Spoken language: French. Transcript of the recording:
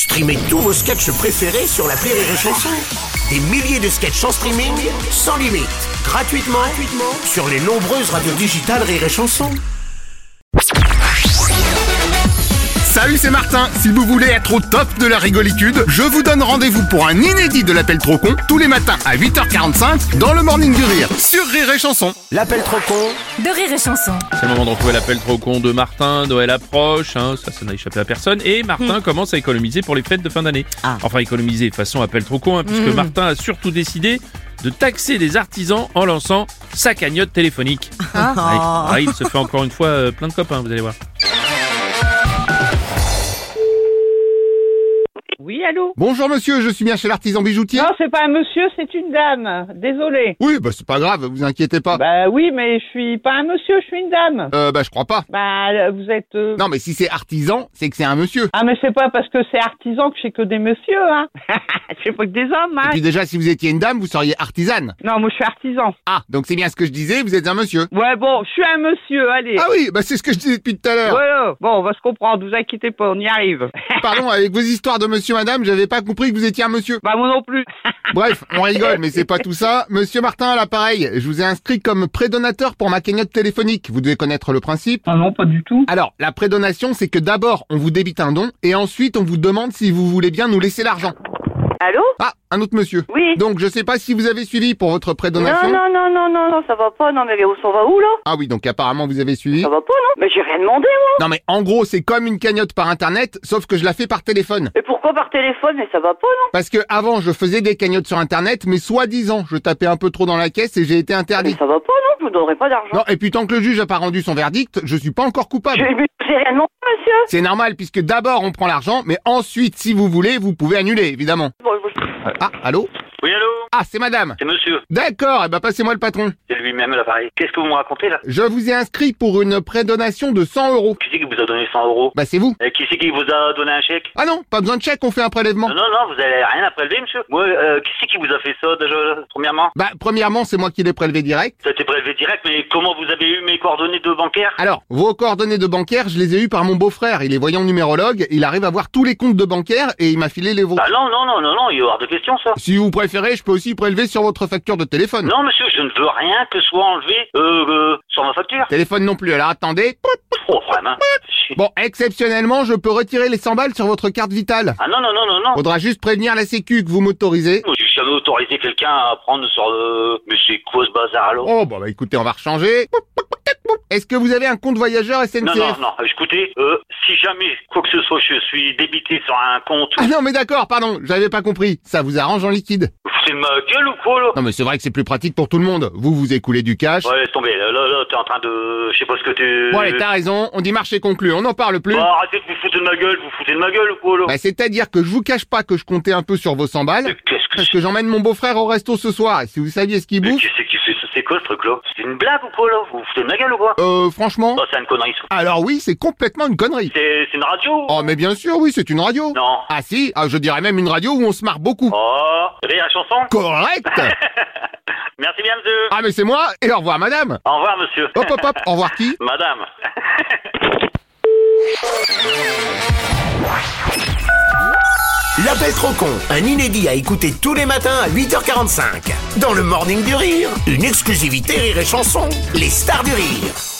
Streamez tous vos sketchs préférés sur l'appli Rire et Chanson. Des milliers de sketchs en streaming, sans limite, gratuitement sur les nombreuses radios digitales Rire et Chanson. Salut, c'est Martin. Si vous voulez être au top de la rigolitude, je vous donne rendez-vous pour un inédit de l'appel trop con tous les matins à 8h45 dans le Morning du Rire sur Rire et Chanson. L'appel trop con de Rire et Chanson. C'est le moment de retrouver l'appel trop con de Martin. Noël approche, ça n'a échappé à personne. Et Martin commence à économiser pour les fêtes de fin d'année. Enfin, économiser façon appel trop con, puisque Martin a surtout décidé de taxer les artisans en lançant sa cagnotte téléphonique. Il se fait encore une fois plein de copains, vous allez voir. Oui, allô? Bonjour monsieur, je suis bien chez l'artisan bijoutier. Non, c'est pas un monsieur, c'est une dame. Désolé. Oui, c'est pas grave, vous inquiétez pas. Bah oui, mais je suis pas un monsieur, je suis une dame. Je crois pas. Bah, vous êtes... Non, mais si c'est artisan, c'est que c'est un monsieur. Ah, mais c'est pas parce que c'est artisan que je sais que des messieurs, hein. Je sais pas que des hommes, hein. Et puis déjà, si vous étiez une dame, vous seriez artisane. Non, moi je suis artisan. Ah, donc c'est bien ce que je disais, vous êtes un monsieur. Ouais, bon, je suis un monsieur, allez. Ah oui, c'est ce que je disais depuis tout à l'heure. Voilà. Bon, on va se comprendre, vous inquiétez pas, on y arrive. Pardon, avec vos histoires de monsieur, madame, j'avais pas compris que vous étiez un monsieur. Bah moi non plus. Bref, on rigole, mais c'est pas tout ça. Monsieur Martin à l'appareil, je vous ai inscrit comme prédonateur pour ma cagnotte téléphonique. Vous devez connaître le principe. Ah non, pas du tout. Alors, la prédonation, c'est que d'abord, on vous débite un don, et ensuite, on vous demande si vous voulez bien nous laisser l'argent. Allô? Ah, un autre monsieur. Oui. Donc, je sais pas si vous avez suivi pour votre prédonation. Non, ça va pas. Non, mais on va où, là? Ah oui, donc apparemment, vous avez suivi. Ça va pas, non? Mais j'ai rien demandé, moi. Non, mais en gros, c'est comme une cagnotte par Internet, sauf que je la fais par téléphone. Et pourquoi par téléphone? Mais ça va pas, non? Parce que avant, je faisais des cagnottes sur Internet, mais soi-disant, je tapais un peu trop dans la caisse et j'ai été interdit. Mais ça va pas, non? Je vous donnerai pas d'argent. Non, et puis tant que le juge a pas rendu son verdict, je suis pas encore coupable. J'ai rien demandé, monsieur. C'est normal, puisque d'abord, on prend l'argent, mais ensuite, si vous voulez, vous pouvez annuler, évidemment. Bon, Ah, allô? Oui, allô? Ah, c'est madame. C'est monsieur. D'accord, passez-moi le patron. C'est lui-même l'appareil. Qu'est-ce que vous me racontez là? Je vous ai inscrit pour une prédonation de 100 €. Qui c'est qui vous a donné 100 €? C'est vous. Et qui c'est qui vous a donné un chèque? Ah non, pas besoin de chèque, on fait un prélèvement. Non, vous avez rien à prélever, monsieur. Moi, qui c'est qui vous a fait ça déjà, premièrement? Premièrement, c'est moi qui l'ai prélevé direct. Ça a été prélevé direct, mais comment vous avez eu mes coordonnées de bancaire? Alors, vos coordonnées de bancaire, je les ai eues par mon beau-frère. Il est voyant numérologue, il arrive à voir tous les comptes de bancaire et il m'a filé les vôtres. Ah non, il y a hors de question ça. Si vous préférez, je peux aussi prélever sur votre facture de téléphone. Non, monsieur, je ne veux rien que soit enlevé sur ma facture. Téléphone non plus, alors attendez. Oh, vraiment. Bon, exceptionnellement, je peux retirer les 100 balles sur votre carte vitale. Ah non. Faudra juste prévenir la sécu que vous m'autorisez. Moi, j'ai jamais autorisé quelqu'un à prendre sur Mais c'est quoi ce bazar alors? Oh, écoutez, on va rechanger. Est-ce que vous avez un compte voyageur SNCF? Non, écoutez, si jamais, quoi que ce soit, je suis débité sur un compte... Ah non, mais d'accord, pardon, j'avais pas compris. Ça vous arrange en liquide? Vous foutez de ma gueule ou quoi, là? Non, mais c'est vrai que c'est plus pratique pour tout le monde. Vous écoulez du cash. Ouais, laisse tomber, là, t'es en train de... Je sais pas ce que tu... Bon, allez, t'as raison, on dit marché conclu, on n'en parle plus. Arrêtez de vous foutre de ma gueule, vous foutez de ma gueule ou quoi, là? C'est-à-dire que je vous cache pas que je comptais un peu sur vos 100 balles. Mais qu'est-ce que parce que j'emmène mon beau-frère au resto ce soir, et si vous saviez ce qu'il Mais bouffe... qui c'est qui fait ça? C'est quoi ce truc-là? C'est une blague ou quoi, là? Vous vous foutez de ma gueule ou quoi? Franchement... Oh, c'est une connerie, ça. Alors oui, c'est complètement une connerie. C'est une radio? Oh, mais bien sûr, oui, c'est une radio. Non. Ah si, je dirais même une radio où on se marre beaucoup. Oh, Rire et Chanson? Correct. Merci bien, monsieur. Ah, mais c'est moi, et au revoir, madame. Au revoir, monsieur. Hop, au revoir qui? Madame. L'appel trop con, un inédit à écouter tous les matins à 8h45. Dans le Morning du Rire, une exclusivité Rire et Chanson, les stars du rire.